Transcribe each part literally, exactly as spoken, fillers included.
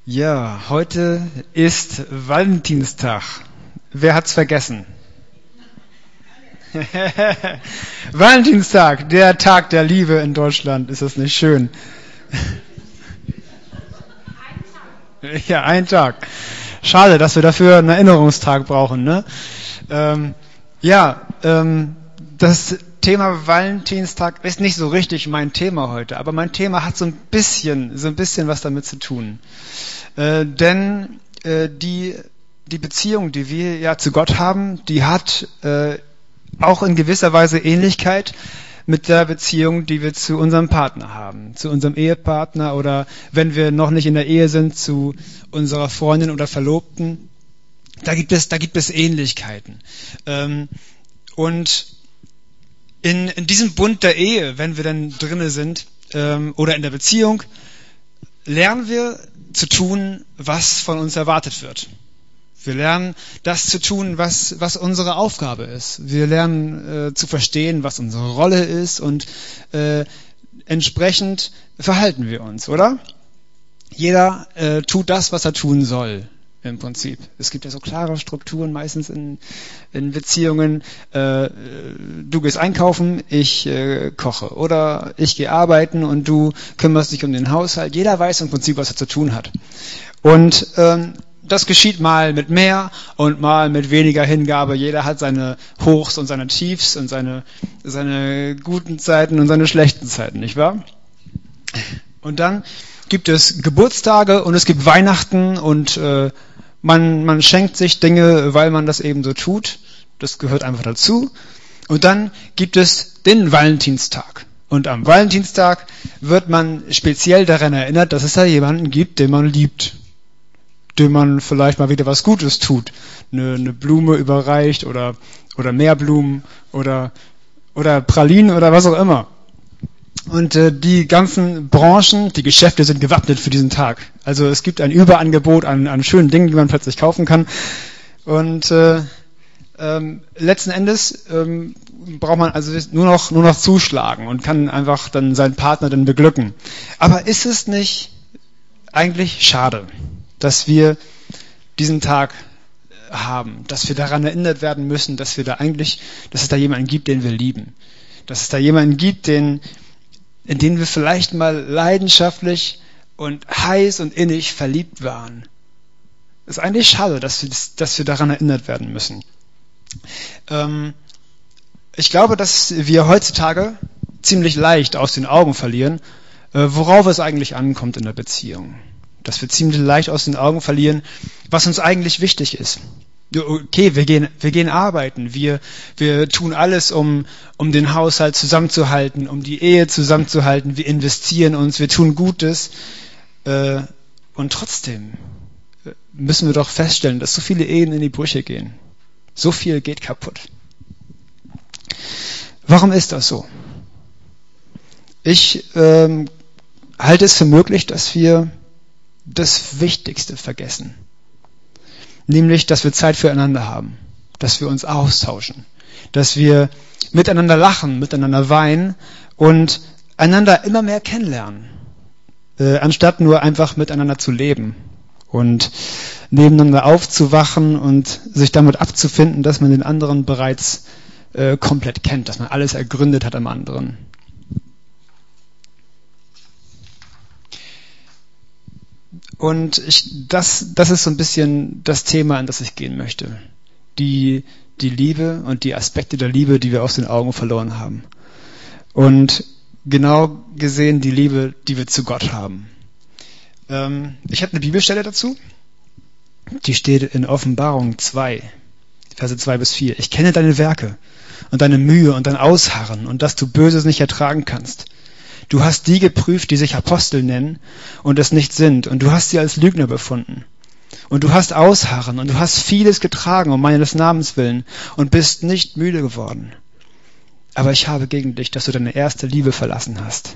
Ja, heute ist Valentinstag. Wer hat's vergessen? Valentinstag, der Tag der Liebe in Deutschland. Ist das nicht schön? Ja, ein Tag. Schade, dass wir dafür einen Erinnerungstag brauchen, ne? Ähm, ja, ähm, das Thema Valentinstag ist nicht so richtig mein Thema heute, aber mein Thema hat so ein bisschen, so ein bisschen was damit zu tun. Äh, denn äh, die, die Beziehung, die wir ja zu Gott haben, die hat äh, auch in gewisser Weise Ähnlichkeit mit der Beziehung, die wir zu unserem Partner haben, zu unserem Ehepartner oder wenn wir noch nicht in der Ehe sind, zu unserer Freundin oder Verlobten. Da gibt es, da gibt es Ähnlichkeiten. Ähm, und in, in diesem Bund der Ehe, wenn wir dann drinne sind, ähm, oder in der Beziehung, lernen wir zu tun, was von uns erwartet wird. Wir lernen, das zu tun, was, was unsere Aufgabe ist. Wir lernen äh, zu verstehen, was unsere Rolle ist und äh, entsprechend verhalten wir uns, oder? Jeder äh, tut das, was er tun soll, im Prinzip. Es gibt ja so klare Strukturen meistens in, in Beziehungen. Äh, du gehst einkaufen, ich äh, koche. Oder ich gehe arbeiten und du kümmerst dich um den Haushalt. Jeder weiß im Prinzip, was er zu tun hat. Und ähm, das geschieht mal mit mehr und mal mit weniger Hingabe. Jeder hat seine Hochs und seine Tiefs und seine, seine guten Zeiten und seine schlechten Zeiten, nicht wahr? Und dann gibt es Geburtstage und es gibt Weihnachten und äh, man, man schenkt sich Dinge, weil man das eben so tut. Das gehört einfach dazu. Und dann gibt es den Valentinstag. Und am Valentinstag wird man speziell daran erinnert, dass es da jemanden gibt, den man liebt. Dem man vielleicht mal wieder was Gutes tut. Eine, eine Blume überreicht oder, oder mehr Blumen oder, oder Pralinen oder was auch immer. Und äh, die ganzen Branchen, die Geschäfte sind gewappnet für diesen Tag. Also es gibt ein Überangebot an, an schönen Dingen, die man plötzlich kaufen kann. Und äh, ähm, letzten Endes ähm, braucht man also nur noch, nur noch zuschlagen und kann einfach dann seinen Partner dann beglücken. Aber ist es nicht eigentlich schade, dass wir diesen Tag haben, dass wir daran erinnert werden müssen, dass wir da eigentlich, dass es da jemanden gibt, den wir lieben, dass es da jemanden gibt, den, in den wir vielleicht mal leidenschaftlich und heiß und innig verliebt waren. Es ist eigentlich schade, dass wir, dass wir daran erinnert werden müssen. Ähm, ich glaube, dass wir heutzutage ziemlich leicht aus den Augen verlieren, äh, worauf es eigentlich ankommt in der Beziehung. Dass wir ziemlich leicht aus den Augen verlieren, was uns eigentlich wichtig ist. Okay, wir gehen, wir gehen arbeiten, wir, wir tun alles, um, um den Haushalt zusammenzuhalten, um die Ehe zusammenzuhalten, wir investieren uns, wir tun Gutes, äh, und trotzdem müssen wir doch feststellen, dass so viele Ehen in die Brüche gehen. So viel geht kaputt. Warum ist das so? Ich ähm, halte es für möglich, dass wir das Wichtigste vergessen. Nämlich, dass wir Zeit füreinander haben, dass wir uns austauschen, dass wir miteinander lachen, miteinander weinen und einander immer mehr kennenlernen, äh, anstatt nur einfach miteinander zu leben und nebeneinander aufzuwachen und sich damit abzufinden, dass man den anderen bereits äh, komplett kennt, dass man alles ergründet hat am anderen. Und ich, das, das ist so ein bisschen das Thema, an das ich gehen möchte. Die, die Liebe und die Aspekte der Liebe, die wir aus den Augen verloren haben. Und genau gesehen die Liebe, die wir zu Gott haben. Ähm, ich habe eine Bibelstelle dazu. Die steht in Offenbarung zwei, Verse zwei bis vier. Ich kenne deine Werke und deine Mühe und dein Ausharren und dass du Böses nicht ertragen kannst. Du hast die geprüft, die sich Apostel nennen und es nicht sind. Und du hast sie als Lügner befunden. Und du hast Ausharren und du hast vieles getragen um meines Namens willen und bist nicht müde geworden. Aber ich habe gegen dich, dass du deine erste Liebe verlassen hast.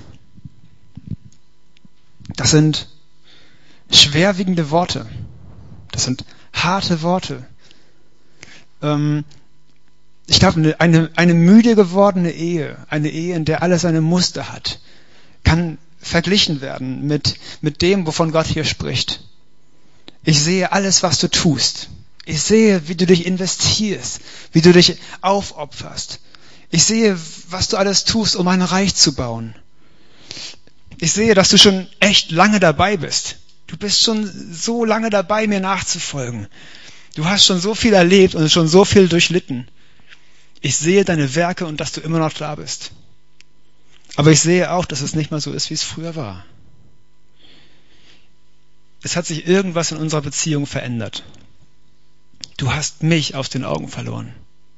Das sind schwerwiegende Worte. Das sind harte Worte. Ähm, ich glaube, eine, eine, eine müde gewordene Ehe, eine Ehe, in der alles seine Muster hat, kann verglichen werden mit, mit dem, wovon Gott hier spricht. Ich sehe alles, was du tust. Ich sehe, wie du dich investierst, wie du dich aufopferst. Ich sehe, was du alles tust, um ein Reich zu bauen. Ich sehe, dass du schon echt lange dabei bist. Du bist schon so lange dabei, mir nachzufolgen. Du hast schon so viel erlebt und schon so viel durchlitten. Ich sehe deine Werke und dass du immer noch da bist. Aber ich sehe auch, dass es nicht mehr so ist, wie es früher war. Es hat sich irgendwas in unserer Beziehung verändert. Du hast mich aus den Augen verloren.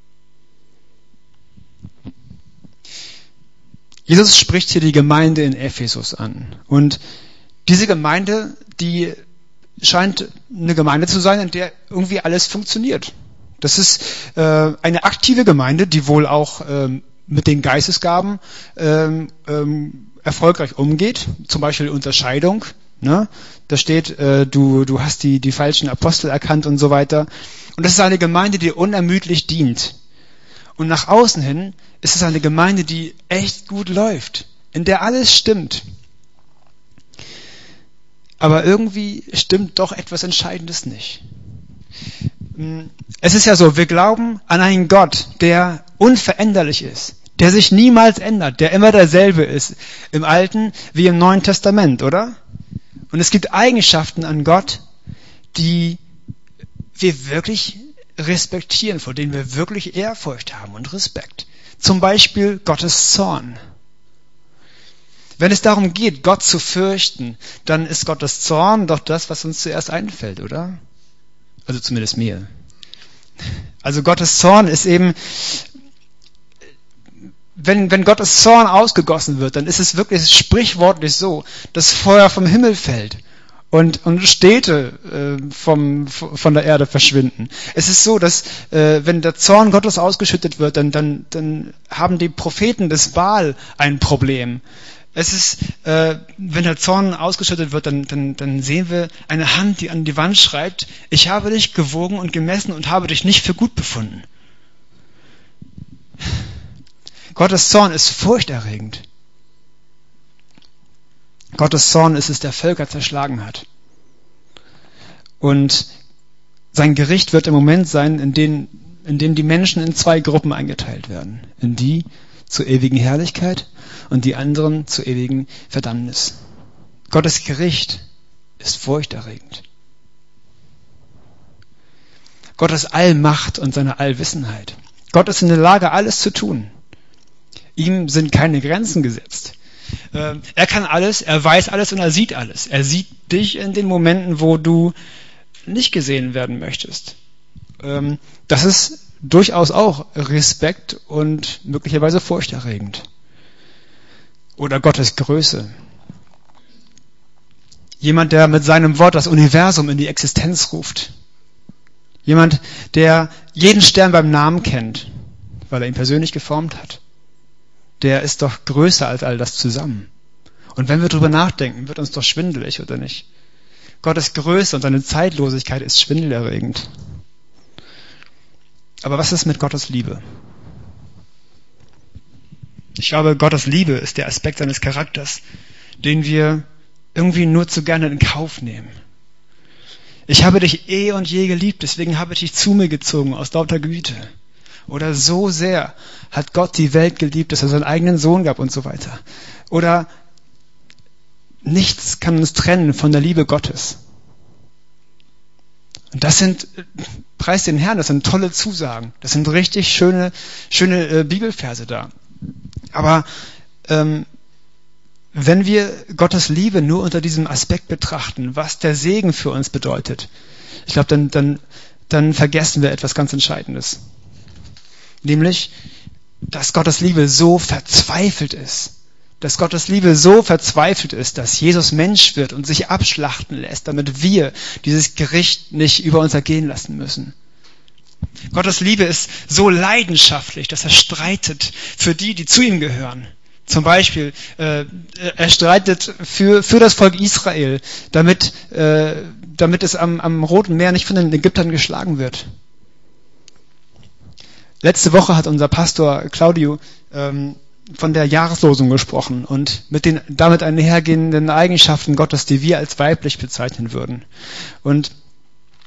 Jesus spricht hier die Gemeinde in Ephesus an. Und diese Gemeinde, die scheint eine Gemeinde zu sein, in der irgendwie alles funktioniert. Das ist äh, eine aktive Gemeinde, die wohl auch ähm, mit den Geistesgaben ähm, ähm, erfolgreich umgeht. Zum Beispiel Unterscheidung. Ne? Da steht, äh, du, du hast die, die falschen Apostel erkannt und so weiter. Und das ist eine Gemeinde, die unermüdlich dient. Und nach außen hin ist es eine Gemeinde, die echt gut läuft, in der alles stimmt. Aber irgendwie stimmt doch etwas Entscheidendes nicht. Es ist ja so, wir glauben an einen Gott, der unveränderlich ist, der sich niemals ändert, der immer derselbe ist, im Alten wie im Neuen Testament, oder? Und es gibt Eigenschaften an Gott, die wir wirklich respektieren, vor denen wir wirklich Ehrfurcht haben und Respekt. Zum Beispiel Gottes Zorn. Wenn es darum geht, Gott zu fürchten, dann ist Gottes Zorn doch das, was uns zuerst einfällt, oder? Also zumindest mir. Also Gottes Zorn ist eben, wenn, wenn Gottes Zorn ausgegossen wird, dann ist es wirklich sprichwörtlich so, dass Feuer vom Himmel fällt und, und Städte äh, vom, von der Erde verschwinden. Es ist so, dass äh, wenn der Zorn Gottes ausgeschüttet wird, dann, dann, dann haben die Propheten des Baal ein Problem. Es ist, äh, wenn der Zorn ausgeschüttet wird, dann, dann, dann sehen wir eine Hand, die an die Wand schreibt, ich habe dich gewogen und gemessen und habe dich nicht für gut befunden. Gottes Zorn ist furchterregend. Gottes Zorn ist es, der Völker zerschlagen hat. Und sein Gericht wird im Moment sein, in dem, in dem die Menschen in zwei Gruppen eingeteilt werden. In die zur ewigen Herrlichkeit und die anderen zur ewigen Verdammnis. Gottes Gericht ist furchterregend. Gottes Allmacht und seine Allwissenheit. Gott ist in der Lage, alles zu tun. Ihm sind keine Grenzen gesetzt. Er kann alles, er weiß alles und er sieht alles. Er sieht dich in den Momenten, wo du nicht gesehen werden möchtest. Das ist durchaus auch Respekt und möglicherweise furchterregend. Oder Gottes Größe. Jemand, der mit seinem Wort das Universum in die Existenz ruft. Jemand, der jeden Stern beim Namen kennt, weil er ihn persönlich geformt hat. Der ist doch größer als all das zusammen. Und wenn wir drüber nachdenken, wird uns doch schwindelig, oder nicht? Gottes Größe und seine Zeitlosigkeit ist schwindelerregend. Aber was ist mit Gottes Liebe? Ich glaube, Gottes Liebe ist der Aspekt seines Charakters, den wir irgendwie nur zu gerne in Kauf nehmen. Ich habe dich eh und je geliebt, deswegen habe ich dich zu mir gezogen aus lauter Güte. Oder so sehr hat Gott die Welt geliebt, dass er seinen eigenen Sohn gab und so weiter. Oder nichts kann uns trennen von der Liebe Gottes. Und das sind, preis den Herrn, das sind tolle Zusagen. Das sind richtig schöne, schöne äh, Bibelverse da. Aber ähm, wenn wir Gottes Liebe nur unter diesem Aspekt betrachten, was der Segen für uns bedeutet, ich glaube, dann, dann, dann vergessen wir etwas ganz Entscheidendes. Nämlich, dass Gottes Liebe so verzweifelt ist. Dass Gottes Liebe so verzweifelt ist, dass Jesus Mensch wird und sich abschlachten lässt, damit wir dieses Gericht nicht über uns ergehen lassen müssen. Gottes Liebe ist so leidenschaftlich, dass er streitet für die, die zu ihm gehören. Zum Beispiel, äh, er streitet für, für das Volk Israel, damit, äh, damit es am, am Roten Meer nicht von den Ägyptern geschlagen wird. Letzte Woche hat unser Pastor Claudio ähm, von der Jahreslosung gesprochen und mit den damit einhergehenden Eigenschaften Gottes, die wir als weiblich bezeichnen würden. Und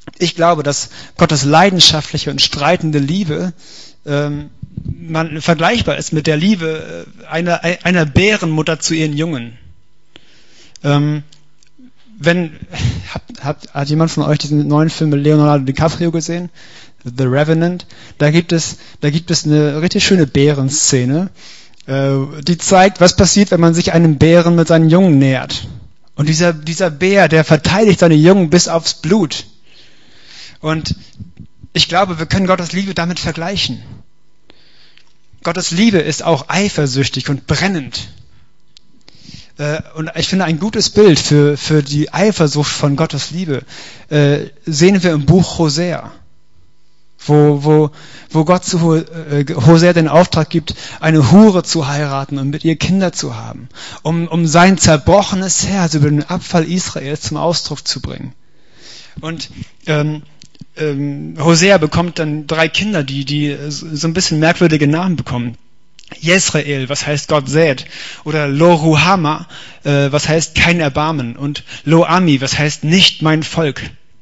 Ich glaube, dass Gottes leidenschaftliche und streitende Liebe ähm, man vergleichbar ist mit der Liebe einer, einer Bärenmutter zu ihren Jungen. Ähm, wenn hat, hat, hat jemand von euch diesen neuen Film mit Leonardo DiCaprio gesehen? The Revenant? Da gibt es, da gibt es eine richtig schöne Bärenszene, äh, die zeigt, was passiert, wenn man sich einem Bären mit seinen Jungen nähert. Und dieser, dieser Bär, der verteidigt seine Jungen bis aufs Blut. Und ich glaube, wir können Gottes Liebe damit vergleichen. Gottes Liebe ist auch eifersüchtig und brennend. Äh, und ich finde, ein gutes Bild für, für die Eifersucht von Gottes Liebe äh, sehen wir im Buch Hosea, wo, wo, wo Gott zu äh, Hosea den Auftrag gibt, eine Hure zu heiraten und mit ihr Kinder zu haben, um, um sein zerbrochenes Herz über den Abfall Israels zum Ausdruck zu bringen. Und ähm, ähm, Hosea bekommt dann drei Kinder, die, die so ein bisschen merkwürdige Namen bekommen. Jezreel, was heißt Gott sät, oder Lo-Ruhama, äh, was heißt kein Erbarmen, und Lo-Ami, was heißt nicht mein Volk.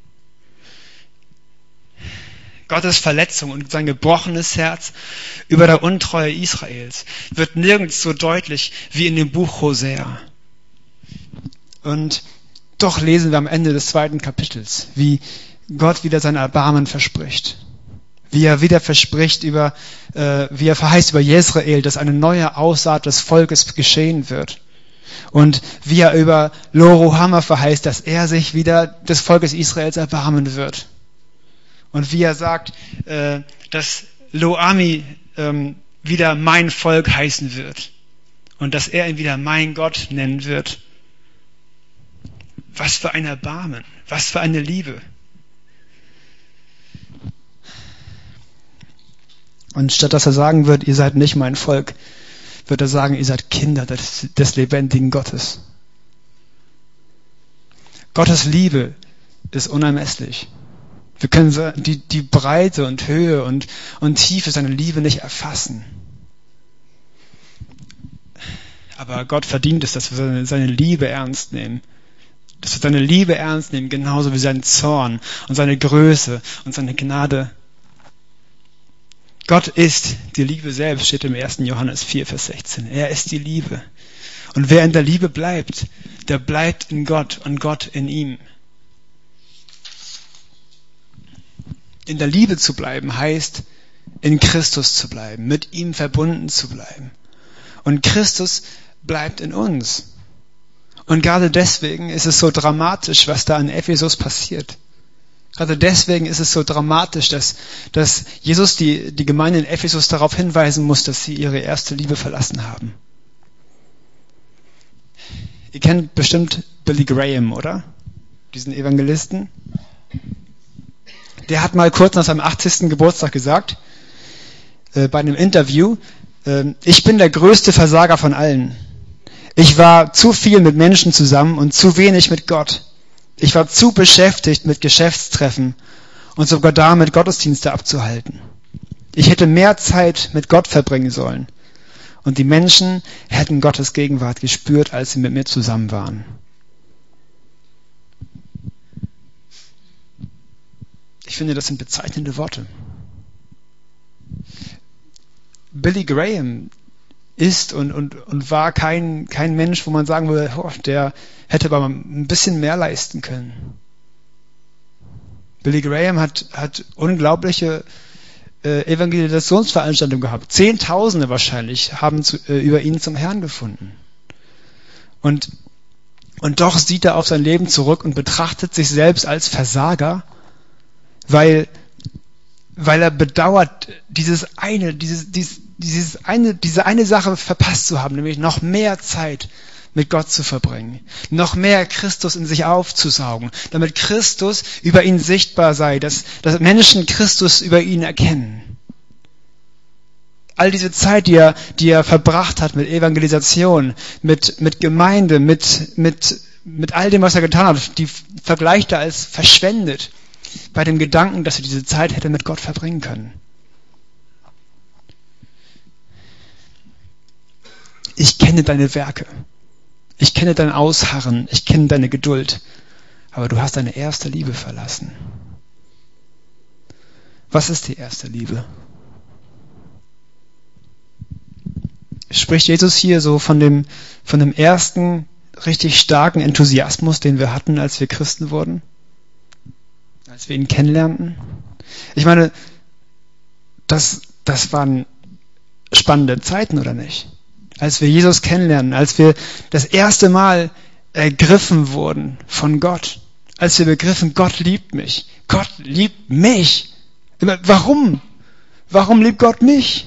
Gottes Verletzung und sein gebrochenes Herz über der Untreue Israels wird nirgends so deutlich wie in dem Buch Hosea. Und doch lesen wir am Ende des zweiten Kapitels, wie Gott wieder sein Erbarmen verspricht. Wie er wieder verspricht über, äh, wie er verheißt über Jezreel, dass eine neue Aussaat des Volkes geschehen wird. Und wie er über Lo-Ruhama verheißt, dass er sich wieder des Volkes Israels erbarmen wird. Und wie er sagt, äh, dass Lo-Ami ähm, wieder mein Volk heißen wird. Und dass er ihn wieder mein Gott nennen wird. Was für ein Erbarmen, was für eine Liebe. Und statt dass er sagen wird, ihr seid nicht mein Volk, wird er sagen, ihr seid Kinder des, des lebendigen Gottes. Gottes Liebe ist unermesslich. Wir können die, die Breite und Höhe und, und Tiefe seiner Liebe nicht erfassen. Aber Gott verdient es, dass wir seine, seine Liebe ernst nehmen. Dass wir seine Liebe ernst nehmen, genauso wie seinen Zorn und seine Größe und seine Gnade. Gott ist die Liebe selbst, steht im ersten Johannes vier, Vers sechzehn. Er ist die Liebe. Und wer in der Liebe bleibt, der bleibt in Gott und Gott in ihm. In der Liebe zu bleiben heißt, in Christus zu bleiben, mit ihm verbunden zu bleiben. Und Christus bleibt in uns. Und gerade deswegen ist es so dramatisch, was da in Ephesus passiert. Gerade deswegen ist es so dramatisch, dass, dass Jesus die, die Gemeinde in Ephesus darauf hinweisen muss, dass sie ihre erste Liebe verlassen haben. Ihr kennt bestimmt Billy Graham, oder? Diesen Evangelisten. Der hat mal kurz nach seinem achtzigsten Geburtstag gesagt, äh, bei einem Interview, äh, ich bin der größte Versager von allen. Ich war zu viel mit Menschen zusammen und zu wenig mit Gott. Ich war zu beschäftigt mit Geschäftstreffen und sogar damit, Gottesdienste abzuhalten. Ich hätte mehr Zeit mit Gott verbringen sollen. Und die Menschen hätten Gottes Gegenwart gespürt, als sie mit mir zusammen waren. Ich finde, das sind bezeichnende Worte. Billy Graham ist und, und, und war kein, kein Mensch, wo man sagen würde, oh, der hätte aber ein bisschen mehr leisten können. Billy Graham hat, hat unglaubliche äh, Evangelisationsveranstaltungen gehabt. Zehntausende wahrscheinlich haben zu, äh, über ihn zum Herrn gefunden. Und, und doch sieht er auf sein Leben zurück und betrachtet sich selbst als Versager, weil, weil er bedauert, dieses eine, dieses, dieses, dieses eine, diese eine Sache verpasst zu haben, nämlich noch mehr Zeit mit Gott zu verbringen, noch mehr Christus in sich aufzusaugen, damit Christus über ihn sichtbar sei, dass, dass Menschen Christus über ihn erkennen. All diese Zeit, die er, die er verbracht hat mit Evangelisation, mit, mit Gemeinde, mit, mit, mit all dem, was er getan hat, die vergleicht er als verschwendet, bei dem Gedanken, dass er diese Zeit hätte mit Gott verbringen können. Ich kenne deine Werke. Ich kenne dein Ausharren. Ich kenne deine Geduld. Aber du hast deine erste Liebe verlassen. Was ist die erste Liebe? Spricht Jesus hier so von dem, von dem ersten richtig starken Enthusiasmus, den wir hatten, als wir Christen wurden? Als wir ihn kennenlernten? Ich meine, das, das waren spannende Zeiten, oder nicht? Als wir Jesus kennenlernen, als wir das erste Mal ergriffen wurden von Gott, als wir begriffen, Gott liebt mich. Gott liebt mich. Warum? Warum liebt Gott mich?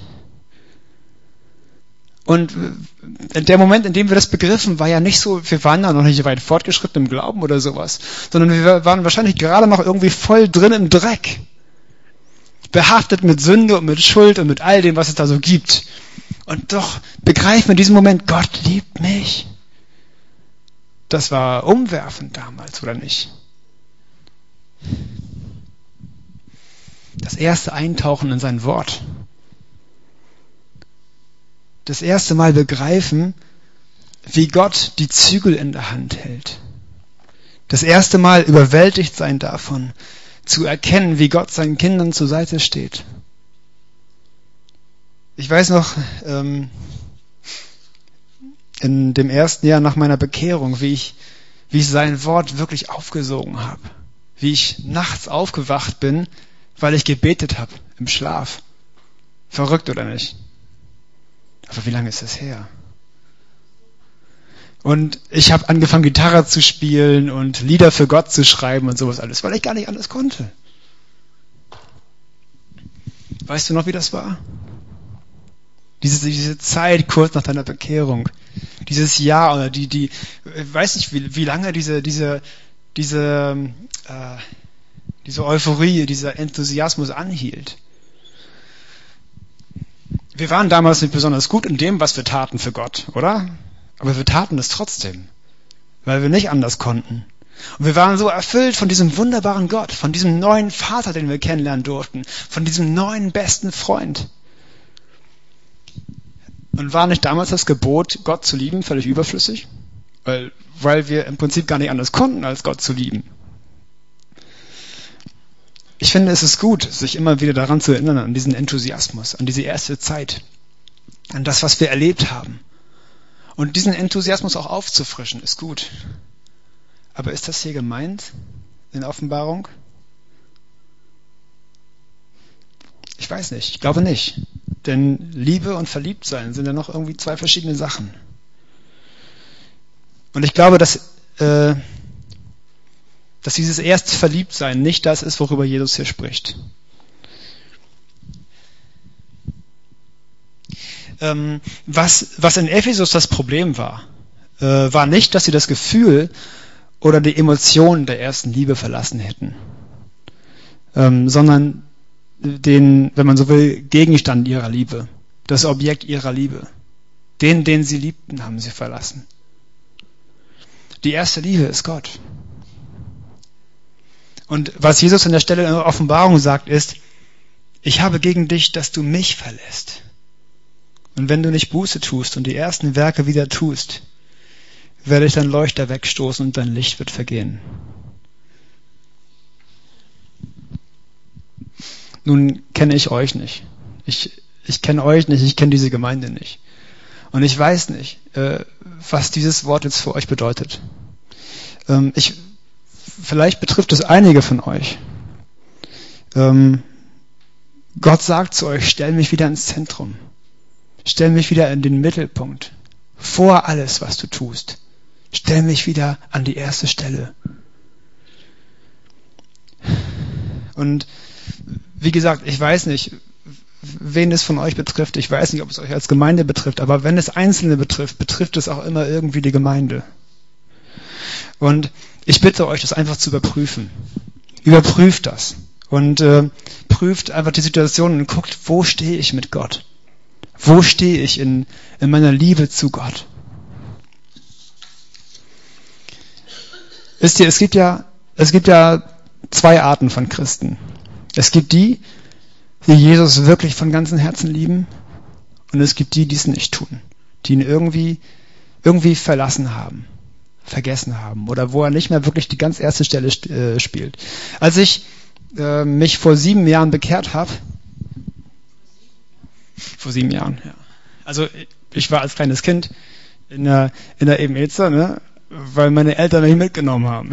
Und der Moment, in dem wir das begriffen, war ja nicht so, wir waren da noch nicht weit fortgeschritten im Glauben oder sowas, sondern wir waren wahrscheinlich gerade noch irgendwie voll drin im Dreck. Behaftet mit Sünde und mit Schuld und mit all dem, was es da so gibt. Und doch begreifen wir in diesem Moment, Gott liebt mich. Das war umwerfend damals, oder nicht? Das erste Eintauchen in sein Wort. Das erste Mal begreifen, wie Gott die Zügel in der Hand hält. Das erste Mal überwältigt sein davon, zu erkennen, wie Gott seinen Kindern zur Seite steht. Ich weiß noch, ähm, in dem ersten Jahr nach meiner Bekehrung, wie ich, wie ich sein Wort wirklich aufgesogen habe. Wie ich nachts aufgewacht bin, weil ich gebetet habe im Schlaf. Verrückt, oder nicht? Aber wie lange ist das her? Und ich habe angefangen, Gitarre zu spielen und Lieder für Gott zu schreiben und sowas alles, weil ich gar nicht anders konnte. Weißt du noch, wie das war? Diese, diese Zeit kurz nach deiner Bekehrung. Dieses Jahr oder die, die, ich weiß nicht, wie, wie lange diese, diese, diese, äh, diese Euphorie, dieser Enthusiasmus anhielt. Wir waren damals nicht besonders gut in dem, was wir taten für Gott, oder? Aber wir taten es trotzdem, weil wir nicht anders konnten. Und wir waren so erfüllt von diesem wunderbaren Gott, von diesem neuen Vater, den wir kennenlernen durften, von diesem neuen besten Freund. Und war nicht damals das Gebot, Gott zu lieben, völlig überflüssig? Weil, weil wir im Prinzip gar nicht anders konnten, als Gott zu lieben. Ich finde, es ist gut, sich immer wieder daran zu erinnern, an diesen Enthusiasmus, an diese erste Zeit, an das, was wir erlebt haben. Und diesen Enthusiasmus auch aufzufrischen, ist gut. Aber ist das hier gemeint in Offenbarung? Ich weiß nicht, ich glaube nicht. Denn Liebe und Verliebtsein sind ja noch irgendwie zwei verschiedene Sachen. Und ich glaube, dass, äh, dass dieses erste Verliebtsein nicht das ist, worüber Jesus hier spricht. Ähm, was, was in Ephesus das Problem war, äh, war nicht, dass sie das Gefühl oder die Emotionen der ersten Liebe verlassen hätten, ähm, sondern den, wenn man so will, Gegenstand ihrer Liebe, das Objekt ihrer Liebe. Den, den sie liebten, haben sie verlassen. Die erste Liebe ist Gott. Und was Jesus an der Stelle in der Offenbarung sagt, ist, ich habe gegen dich, dass du mich verlässt. Und wenn du nicht Buße tust und die ersten Werke wieder tust, werde ich dein Leuchter wegstoßen und dein Licht wird vergehen. Nun kenne ich euch nicht. Ich, ich kenne euch nicht, ich kenne diese Gemeinde nicht. Und ich weiß nicht, äh, was dieses Wort jetzt für euch bedeutet. Ähm, ich, vielleicht betrifft es einige von euch. Ähm, Gott sagt zu euch, stell mich wieder ins Zentrum. Stell mich wieder in den Mittelpunkt. Vor alles, was du tust. Stell mich wieder an die erste Stelle. Und wie gesagt, ich weiß nicht, wen es von euch betrifft. Ich weiß nicht, ob es euch als Gemeinde betrifft. Aber wenn es Einzelne betrifft, betrifft es auch immer irgendwie die Gemeinde. Und ich bitte euch, das einfach zu überprüfen. Überprüft das. Und äh, prüft einfach die Situation und guckt, wo stehe ich mit Gott? Wo stehe ich in, in meiner Liebe zu Gott? Wisst ihr, es gibt ja, es gibt ja zwei Arten von Christen. Es gibt die, die Jesus wirklich von ganzem Herzen lieben, und es gibt die, die es nicht tun, die ihn irgendwie, irgendwie verlassen haben, vergessen haben, oder wo er nicht mehr wirklich die ganz erste Stelle äh, spielt. Als ich äh, mich vor sieben Jahren bekehrt habe. Vor sieben Jahren, ja. Also ich war als kleines Kind in der, in der Ebenezer, ne, weil meine Eltern mich mitgenommen haben.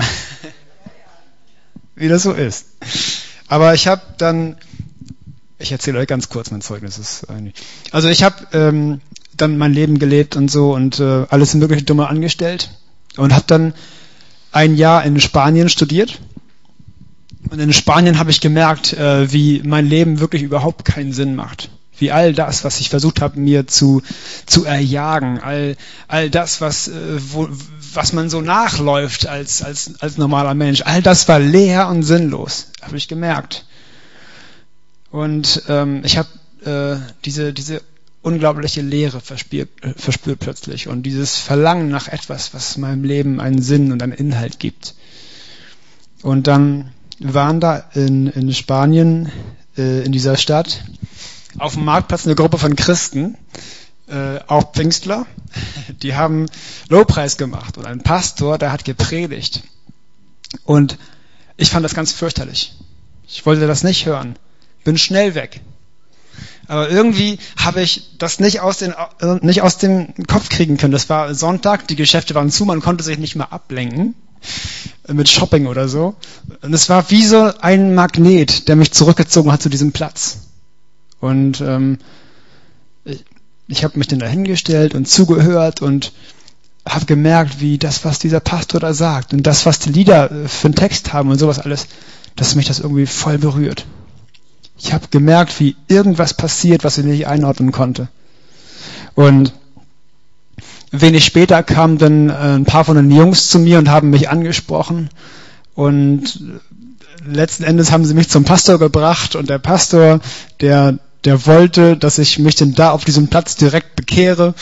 Wie das so ist. Aber ich habe dann, ich erzähle euch ganz kurz mein Zeugnis. Ist eigentlich, also ich habe ähm, dann mein Leben gelebt und so und äh, alles mögliche Dumme angestellt und habe dann ein Jahr in Spanien studiert. Und in Spanien habe ich gemerkt, äh, wie mein Leben wirklich überhaupt keinen Sinn macht. Wie all das, was ich versucht habe, mir zu zu erjagen, all all das, was äh, wo, was man so nachläuft als als als normaler Mensch, all das war leer und sinnlos, habe ich gemerkt. Und ähm, ich habe äh, diese diese unglaubliche Leere verspürt, äh, verspürt plötzlich und dieses Verlangen nach etwas, was meinem Leben einen Sinn und einen Inhalt gibt. Und dann waren da in in Spanien äh, in dieser Stadt auf dem Marktplatz eine Gruppe von Christen, äh, auch Pfingstler, die haben Lobpreis gemacht und ein Pastor, der hat gepredigt. Und ich fand das ganz fürchterlich. Ich wollte das nicht hören. Bin schnell weg. Aber irgendwie habe ich das nicht aus, den, äh, nicht aus dem Kopf kriegen können. Das war Sonntag, die Geschäfte waren zu, man konnte sich nicht mehr ablenken äh, mit Shopping oder so. Und es war wie so ein Magnet, der mich zurückgezogen hat zu diesem Platz. Und ähm, ich, ich habe mich dann dahingestellt und zugehört und habe gemerkt, wie das, was dieser Pastor da sagt und das, was die Lieder für einen Text haben und sowas alles, dass mich das irgendwie voll berührt. Ich habe gemerkt, wie irgendwas passiert, was ich nicht einordnen konnte. Und wenig später kamen dann ein paar von den Jungs zu mir und haben mich angesprochen und letzten Endes haben sie mich zum Pastor gebracht und der Pastor, der der wollte, dass ich mich denn da auf diesem Platz direkt bekehre,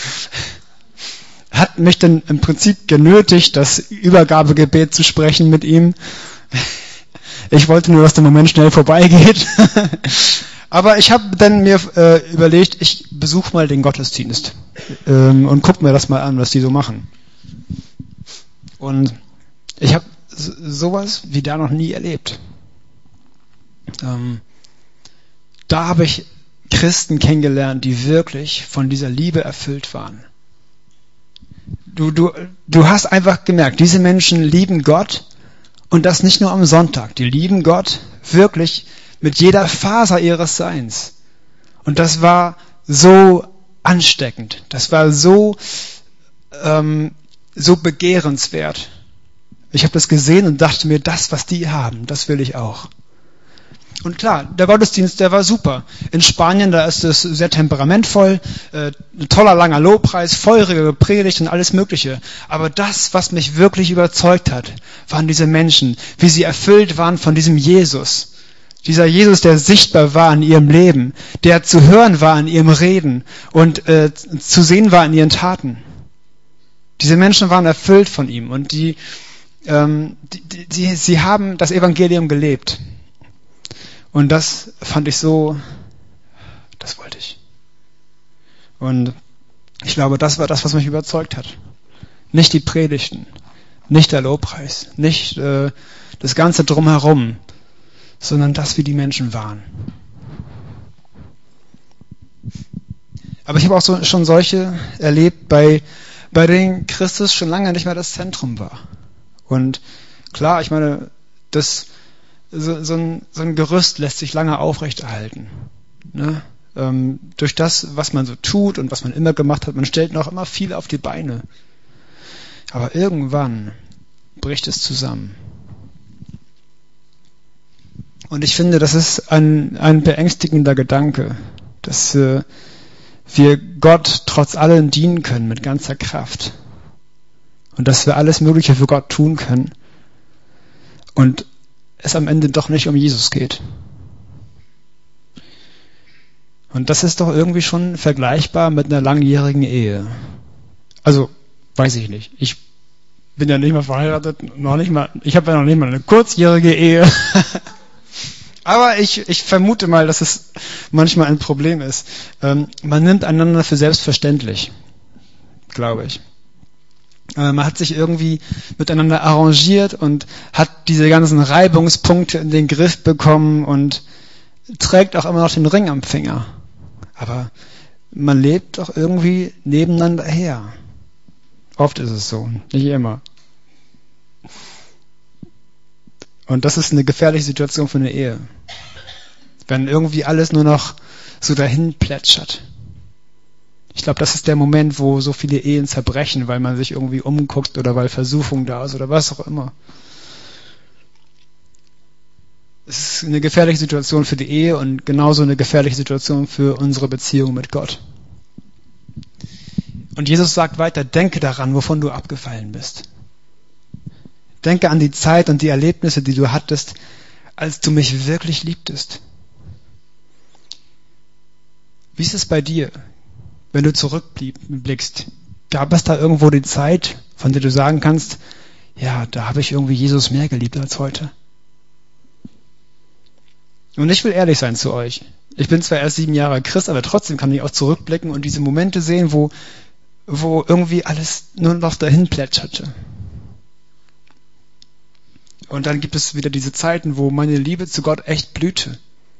hat mich dann im Prinzip genötigt, das Übergabegebet zu sprechen mit ihm. Ich wollte nur, dass der Moment schnell vorbeigeht. Aber ich habe dann mir äh, überlegt, ich besuche mal den Gottesdienst ähm, und guck mir das mal an, was die so machen. Und ich habe sowas wie da noch nie erlebt. Ähm, da habe ich Christen kennengelernt, die wirklich von dieser Liebe erfüllt waren. Du, du, du hast einfach gemerkt, diese Menschen lieben Gott und das nicht nur am Sonntag. Die lieben Gott wirklich mit jeder Faser ihres Seins. Und das war so ansteckend. Das war so, ähm, so begehrenswert. Ich habe das gesehen und dachte mir, das, was die haben, das will ich auch. Und klar, der Gottesdienst, der war super. In Spanien, da ist es sehr temperamentvoll, äh, toller langer Lobpreis, feurige Predigt und alles Mögliche. Aber das, was mich wirklich überzeugt hat, waren diese Menschen, wie sie erfüllt waren von diesem Jesus. Dieser Jesus, der sichtbar war in ihrem Leben, der zu hören war in ihrem Reden und äh, zu sehen war in ihren Taten. Diese Menschen waren erfüllt von ihm und die, ähm, die, die, die sie haben das Evangelium gelebt. Und das fand ich so, das wollte ich. Und ich glaube, das war das, was mich überzeugt hat. Nicht die Predigten, nicht der Lobpreis, nicht äh, das Ganze drumherum, sondern das, wie die Menschen waren. Aber ich habe auch so, schon solche erlebt, bei, bei denen Christus schon lange nicht mehr das Zentrum war. Und klar, ich meine, das So, so, ein, so ein Gerüst lässt sich lange aufrechterhalten. Ne? Ähm, durch das, was man so tut und was man immer gemacht hat, man stellt noch immer viel auf die Beine. Aber irgendwann bricht es zusammen. Und ich finde, das ist ein, ein beängstigender Gedanke, dass äh, wir Gott trotz allem dienen können mit ganzer Kraft. Und dass wir alles Mögliche für Gott tun können. Und es am Ende doch nicht um Jesus geht. Und das ist doch irgendwie schon vergleichbar mit einer langjährigen Ehe. Also, weiß ich nicht. Ich bin ja nicht mal verheiratet, noch nicht mal, ich habe ja noch nicht mal eine kurzjährige Ehe. Aber ich, ich vermute mal, dass es manchmal ein Problem ist. Ähm, man nimmt einander für selbstverständlich, glaube ich. Äh, man hat sich irgendwie miteinander arrangiert und hat diese ganzen Reibungspunkte in den Griff bekommen und trägt auch immer noch den Ring am Finger. Aber man lebt doch irgendwie nebeneinander her. Oft ist es so, nicht immer. Und das ist eine gefährliche Situation für eine Ehe. Wenn irgendwie alles nur noch so dahin plätschert. Ich glaube, das ist der Moment, wo so viele Ehen zerbrechen, weil man sich irgendwie umguckt oder weil Versuchung da ist oder was auch immer. Es ist eine gefährliche Situation für die Ehe und genauso eine gefährliche Situation für unsere Beziehung mit Gott. Und Jesus sagt weiter, denke daran, wovon du abgefallen bist. Denke an die Zeit und die Erlebnisse, die du hattest, als du mich wirklich liebtest. Wie ist es bei dir, wenn du zurückblickst? Gab es da irgendwo die Zeit, von der du sagen kannst, ja, da habe ich irgendwie Jesus mehr geliebt als heute? Und ich will ehrlich sein zu euch. Ich bin zwar erst sieben Jahre Christ, aber trotzdem kann ich auch zurückblicken und diese Momente sehen, wo, wo irgendwie alles nur noch dahin plätscherte. Und dann gibt es wieder diese Zeiten, wo meine Liebe zu Gott echt blühte.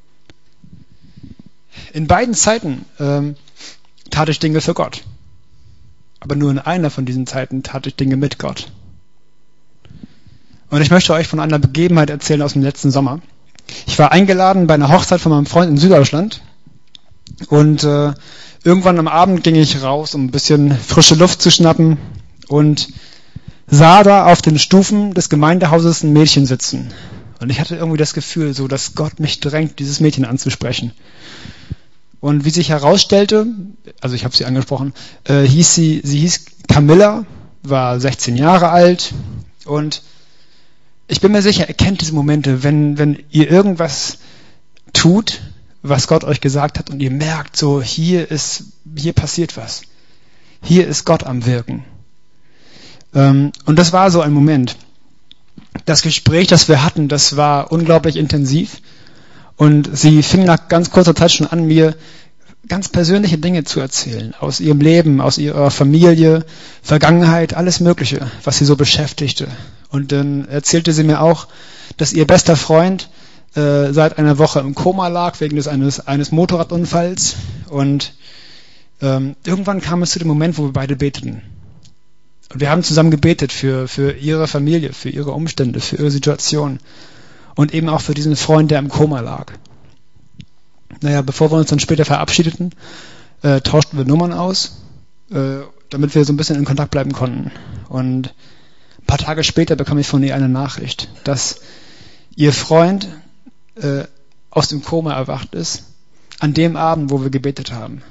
In beiden Zeiten ähm, tat ich Dinge für Gott. Aber nur in einer von diesen Zeiten tat ich Dinge mit Gott. Und ich möchte euch von einer Begebenheit erzählen aus dem letzten Sommer. Ich war eingeladen bei einer Hochzeit von meinem Freund in Süddeutschland. Und äh, irgendwann am Abend ging ich raus, um ein bisschen frische Luft zu schnappen. Und sah da auf den Stufen des Gemeindehauses ein Mädchen sitzen. Und ich hatte irgendwie das Gefühl, so, dass Gott mich drängt, dieses Mädchen anzusprechen. Und wie sich herausstellte, also ich habe sie angesprochen, äh, hieß sie, sie hieß Camilla, war sechzehn Jahre alt und ich bin mir sicher, ihr kennt diese Momente, wenn, wenn ihr irgendwas tut, was Gott euch gesagt hat und ihr merkt so, hier ist, hier passiert was. Hier ist Gott am Wirken. Ähm, und das war so ein Moment. Das Gespräch, das wir hatten, das war unglaublich intensiv. Und sie fing nach ganz kurzer Zeit schon an, mir ganz persönliche Dinge zu erzählen. Aus ihrem Leben, aus ihrer Familie, Vergangenheit, alles Mögliche, was sie so beschäftigte. Und dann erzählte sie mir auch, dass ihr bester Freund äh, seit einer Woche im Koma lag, wegen des eines, eines Motorradunfalls. Und ähm, irgendwann kam es zu dem Moment, wo wir beide beteten. Und wir haben zusammen gebetet für, für ihre Familie, für ihre Umstände, für ihre Situation. Und eben auch für diesen Freund, der im Koma lag. Naja, bevor wir uns dann später verabschiedeten, äh, tauschten wir Nummern aus, äh, damit wir so ein bisschen in Kontakt bleiben konnten. Und ein paar Tage später bekam ich von ihr eine Nachricht, dass ihr Freund äh, aus dem Koma erwacht ist, an dem Abend, wo wir gebetet haben.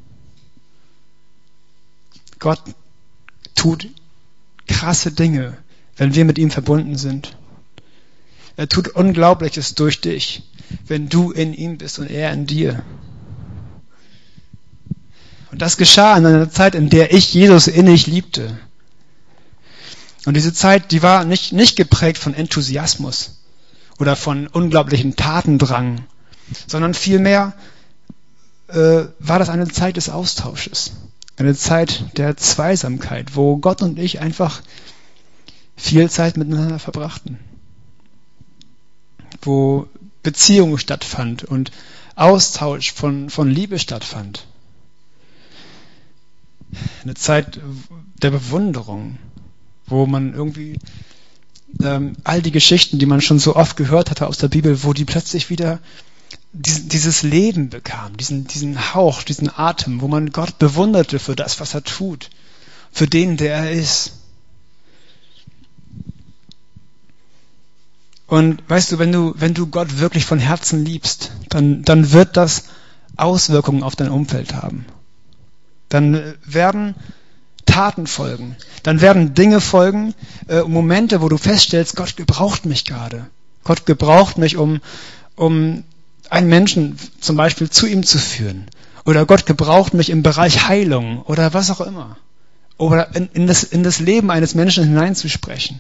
Gott tut krasse Dinge, wenn wir mit ihm verbunden sind. Er tut Unglaubliches durch dich, wenn du in ihm bist und er in dir. Und das geschah in einer Zeit, in der ich Jesus innig liebte. Und diese Zeit, die war nicht, nicht geprägt von Enthusiasmus oder von unglaublichen Tatendrang, sondern vielmehr äh, war das eine Zeit des Austausches. Eine Zeit der Zweisamkeit, wo Gott und ich einfach viel Zeit miteinander verbrachten. Wo Beziehung stattfand und Austausch von, von Liebe stattfand. Eine Zeit der Bewunderung, wo man irgendwie ähm, all die Geschichten, die man schon so oft gehört hatte aus der Bibel, wo die plötzlich wieder dies, dieses Leben bekamen, diesen, diesen Hauch, diesen Atem, wo man Gott bewunderte für das, was er tut, für den, der er ist. Und weißt du, wenn du, wenn du Gott wirklich von Herzen liebst, dann, dann wird das Auswirkungen auf dein Umfeld haben. Dann werden Taten folgen. Dann werden Dinge folgen, äh, Momente, wo du feststellst, Gott gebraucht mich gerade. Gott gebraucht mich, um, um einen Menschen zum Beispiel zu ihm zu führen. Oder Gott gebraucht mich im Bereich Heilung oder was auch immer. Oder in, in, das, in das Leben eines Menschen hineinzusprechen.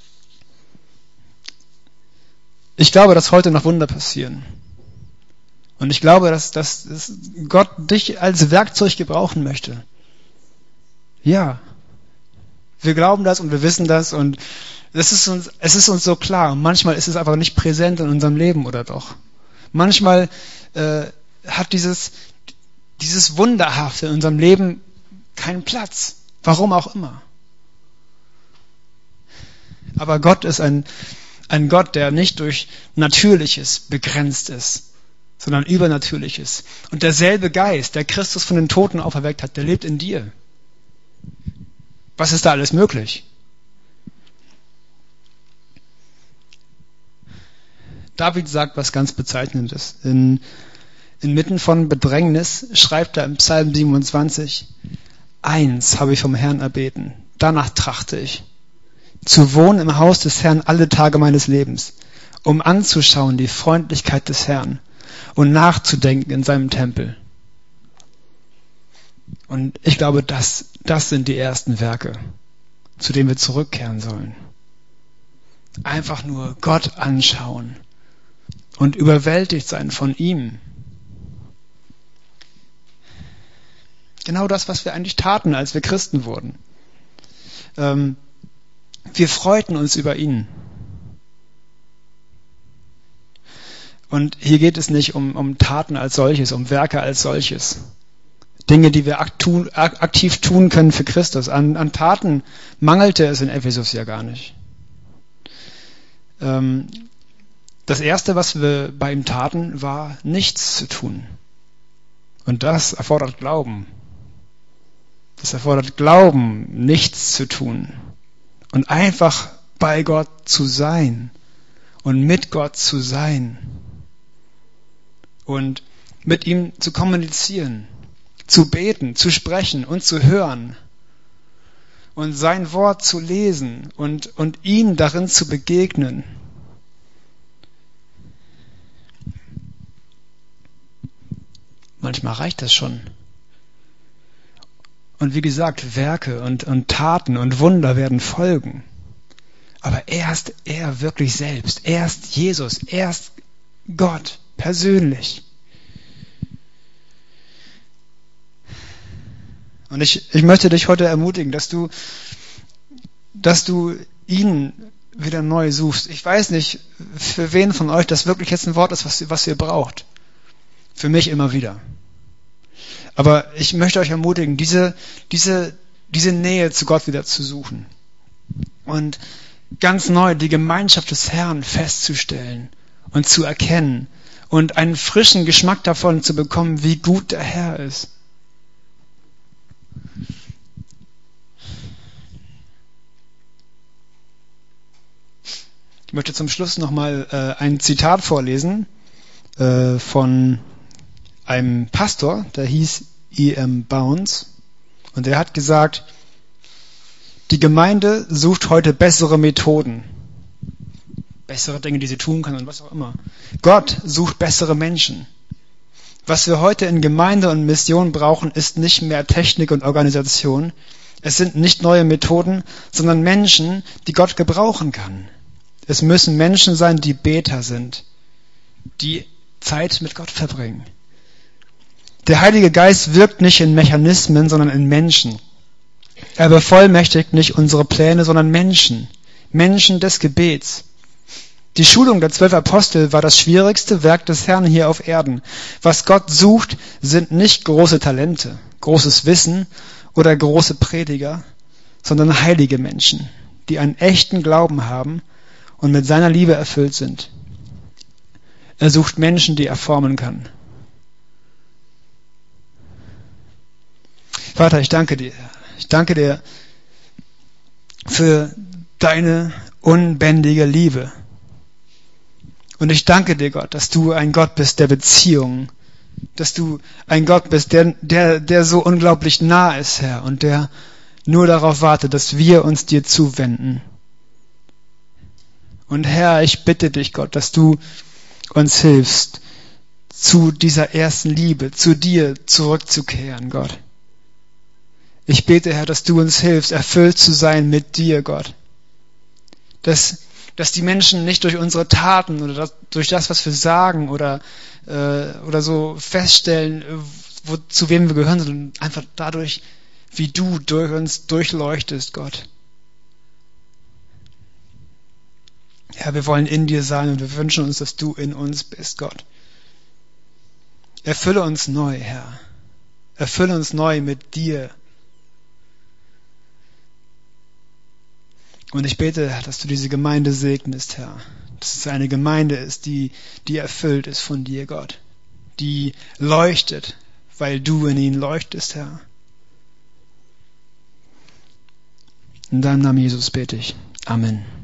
Ich glaube, dass heute noch Wunder passieren. Und ich glaube, dass, dass, dass Gott dich als Werkzeug gebrauchen möchte. Ja. Wir glauben das und wir wissen das und es ist uns, es ist uns so klar. Manchmal ist es aber nicht präsent in unserem Leben, oder doch? Manchmal äh, hat dieses, dieses Wunderhafte in unserem Leben keinen Platz. Warum auch immer. Aber Gott ist ein, ein Gott, der nicht durch Natürliches begrenzt ist, sondern Übernatürliches. Und derselbe Geist, der Christus von den Toten auferweckt hat, der lebt in dir. Was ist da alles möglich? David sagt was ganz Bezeichnendes. In, inmitten von Bedrängnis schreibt er im Psalm siebenundzwanzig, eins habe ich vom Herrn erbeten, danach trachte ich, zu wohnen im Haus des Herrn alle Tage meines Lebens, um anzuschauen die Freundlichkeit des Herrn und nachzudenken in seinem Tempel. Und ich glaube, das, das sind die ersten Werke, zu denen wir zurückkehren sollen. Einfach nur Gott anschauen und überwältigt sein von ihm. Genau das, was wir eigentlich taten, als wir Christen wurden. Ähm, wir freuten uns über ihn. Und hier geht es nicht um, um Taten als solches, um Werke als solches. Dinge, die wir aktiv tun können für Christus. An, an Taten mangelte es in Ephesus ja gar nicht. Ähm, das Erste, was wir bei ihm taten, war nichts zu tun. Und das erfordert Glauben. Das erfordert Glauben, nichts zu tun. Und einfach bei Gott zu sein. Und mit Gott zu sein. Und mit ihm zu kommunizieren. Zu beten, zu sprechen und zu hören und sein Wort zu lesen und, und ihm darin zu begegnen. Manchmal reicht das schon. Und wie gesagt, Werke und, und Taten und Wunder werden folgen. Aber erst er wirklich selbst, erst Jesus, erst Gott persönlich. Und ich, ich möchte dich heute ermutigen, dass du, dass du ihn wieder neu suchst. Ich weiß nicht, für wen von euch das wirklich jetzt ein Wort ist, was, was ihr braucht. Für mich immer wieder. Aber ich möchte euch ermutigen, diese, diese, diese Nähe zu Gott wieder zu suchen. Und ganz neu die Gemeinschaft des Herrn festzustellen und zu erkennen. Und einen frischen Geschmack davon zu bekommen, wie gut der Herr ist. Ich möchte zum Schluss nochmal äh, ein Zitat vorlesen äh, von einem Pastor, der hieß E M Bounds. Und der hat gesagt, die Gemeinde sucht heute bessere Methoden. Bessere Dinge, die sie tun kann und was auch immer. Gott sucht bessere Menschen. Was wir heute in Gemeinde und Mission brauchen, ist nicht mehr Technik und Organisation. Es sind nicht neue Methoden, sondern Menschen, die Gott gebrauchen kann. Es müssen Menschen sein, die Beter sind, die Zeit mit Gott verbringen. Der Heilige Geist wirkt nicht in Mechanismen, sondern in Menschen. Er bevollmächtigt nicht unsere Pläne, sondern Menschen. Menschen des Gebets. Die Schulung der zwölf Apostel war das schwierigste Werk des Herrn hier auf Erden. Was Gott sucht, sind nicht große Talente, großes Wissen oder große Prediger, sondern heilige Menschen, die einen echten Glauben haben und mit seiner Liebe erfüllt sind. Er sucht Menschen, die er formen kann. Vater, ich danke dir. Ich danke dir für deine unbändige Liebe. Und ich danke dir, Gott, dass du ein Gott bist der Beziehung. Dass du ein Gott bist, der, der, der so unglaublich nah ist, Herr, und der nur darauf wartet, dass wir uns dir zuwenden. Und Herr, ich bitte dich, Gott, dass du uns hilfst, zu dieser ersten Liebe, zu dir zurückzukehren, Gott. Ich bete, Herr, dass du uns hilfst, erfüllt zu sein mit dir, Gott. Dass dass die Menschen nicht durch unsere Taten oder das, durch das, was wir sagen oder, äh, oder so feststellen, wo, zu wem wir gehören, sondern einfach dadurch, wie du durch uns durchleuchtest, Gott. Ja, wir wollen in dir sein und wir wünschen uns, dass du in uns bist, Gott. Erfülle uns neu, Herr. Erfülle uns neu mit dir. Und ich bete, dass du diese Gemeinde segnest, Herr. Dass es eine Gemeinde ist, die, die erfüllt ist von dir, Gott. Die leuchtet, weil du in ihnen leuchtest, Herr. In deinem Namen Jesus bete ich. Amen.